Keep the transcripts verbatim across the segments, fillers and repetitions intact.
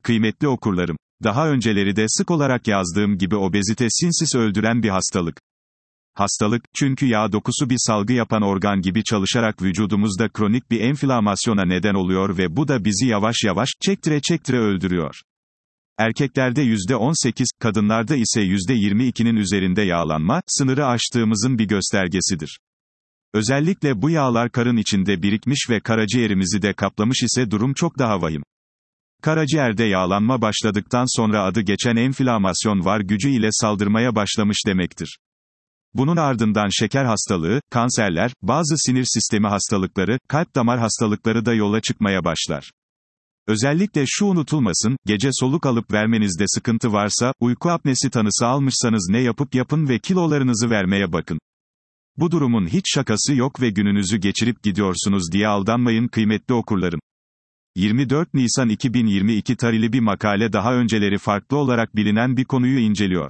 Kıymetli okurlarım, daha önceleri de sık olarak yazdığım gibi obezite sinsiz öldüren bir hastalık. Hastalık, çünkü yağ dokusu bir salgı yapan organ gibi çalışarak vücudumuzda kronik bir enflamasyona neden oluyor ve bu da bizi yavaş yavaş, çektire çektire öldürüyor. Erkeklerde yüzde on sekiz, kadınlarda ise yüzde yirmi ikinin üzerinde yağlanma, sınırı aştığımızın bir göstergesidir. Özellikle bu yağlar karın içinde birikmiş ve karaciğerimizi de kaplamış ise durum çok daha vahim. Karaciğerde yağlanma başladıktan sonra adı geçen enflamasyon var gücü ile saldırmaya başlamış demektir. Bunun ardından şeker hastalığı, kanserler, bazı sinir sistemi hastalıkları, kalp damar hastalıkları da yola çıkmaya başlar. Özellikle şu unutulmasın, gece soluk alıp vermenizde sıkıntı varsa, uyku apnesi tanısı almışsanız ne yapıp yapın ve kilolarınızı vermeye bakın. Bu durumun hiç şakası yok ve gününüzü geçirip gidiyorsunuz diye aldanmayın kıymetli okurlarım. yirmi dört Nisan iki bin yirmi iki tarihli bir makale daha önceleri farklı olarak bilinen bir konuyu inceliyor.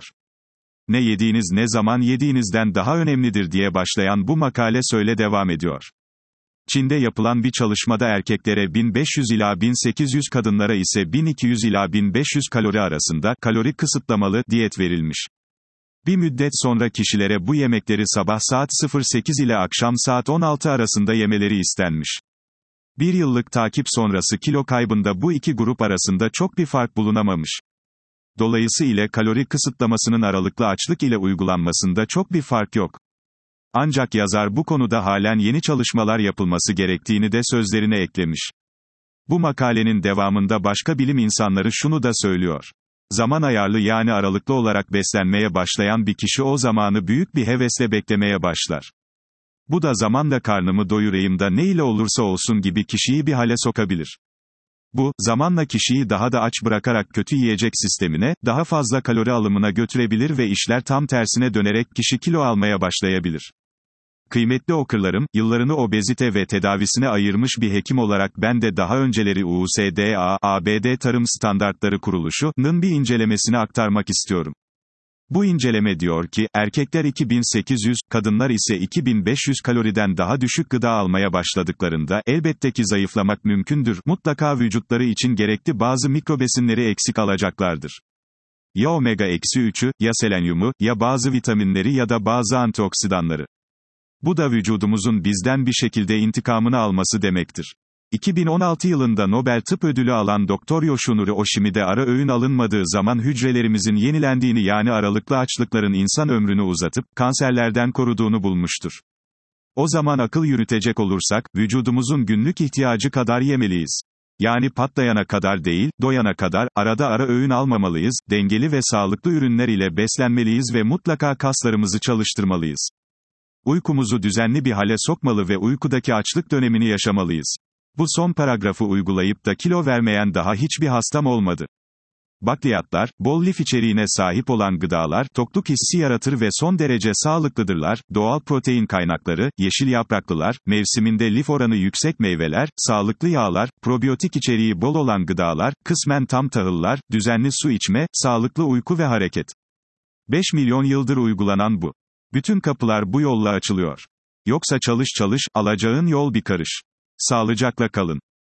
Ne yediğiniz ne zaman yediğinizden daha önemlidir diye başlayan bu makale şöyle devam ediyor. Çin'de yapılan bir çalışmada erkeklere bin beş yüz ila bin sekiz yüz, kadınlara ise bin iki yüz ila bin beş yüz kalori arasında kalori kısıtlamalı diyet verilmiş. Bir müddet sonra kişilere bu yemekleri sabah saat sekiz ile akşam saat on altı arasında yemeleri istenmiş. Bir yıllık takip sonrası kilo kaybında bu iki grup arasında çok bir fark bulunamamış. Dolayısıyla kalori kısıtlamasının aralıklı açlık ile uygulanmasında çok bir fark yok. Ancak yazar bu konuda halen yeni çalışmalar yapılması gerektiğini de sözlerine eklemiş. Bu makalenin devamında başka bilim insanları şunu da söylüyor. Zaman ayarlı yani aralıklı olarak beslenmeye başlayan bir kişi o zamanı büyük bir hevesle beklemeye başlar. Bu da zamanla karnımı doyurayım da ne ile olursa olsun gibi kişiyi bir hale sokabilir. Bu, zamanla kişiyi daha da aç bırakarak kötü yiyecek sistemine, daha fazla kalori alımına götürebilir ve işler tam tersine dönerek kişi kilo almaya başlayabilir. Kıymetli okurlarım, yıllarını obezite ve tedavisine ayırmış bir hekim olarak ben de daha önceleri U S D A, A B D Tarım Standartları Kuruluşu'nun bir incelemesini aktarmak istiyorum. Bu inceleme diyor ki, erkekler iki bin sekiz yüz, kadınlar ise iki bin beş yüz kaloriden daha düşük gıda almaya başladıklarında, elbette ki zayıflamak mümkündür, mutlaka vücutları için gerekli bazı mikrobesinleri eksik alacaklardır. Ya omega üçü, ya selenyumu, ya bazı vitaminleri ya da bazı antioksidanları. Bu da vücudumuzun bizden bir şekilde intikamını alması demektir. iki bin on altı yılında Nobel Tıp Ödülü alan Doktor Yoshinori Oshimi ara öğün alınmadığı zaman hücrelerimizin yenilendiğini yani aralıklı açlıkların insan ömrünü uzatıp, kanserlerden koruduğunu bulmuştur. O zaman akıl yürütecek olursak, vücudumuzun günlük ihtiyacı kadar yemeliyiz. Yani patlayana kadar değil, doyana kadar, arada ara öğün almamalıyız, dengeli ve sağlıklı ürünler ile beslenmeliyiz ve mutlaka kaslarımızı çalıştırmalıyız. Uykumuzu düzenli bir hale sokmalı ve uykudaki açlık dönemini yaşamalıyız. Bu son paragrafı uygulayıp da kilo vermeyen daha hiçbir hastam olmadı. Bakliyatlar, bol lif içeriğine sahip olan gıdalar, tokluk hissi yaratır ve son derece sağlıklıdırlar, doğal protein kaynakları, yeşil yapraklılar, mevsiminde lif oranı yüksek meyveler, sağlıklı yağlar, probiyotik içeriği bol olan gıdalar, kısmen tam tahıllar, düzenli su içme, sağlıklı uyku ve hareket. beş milyon yıldır uygulanan bu. Bütün kapılar bu yolla açılıyor. Yoksa çalış çalış, alacağın yol bir karış. Sağlıcakla kalın.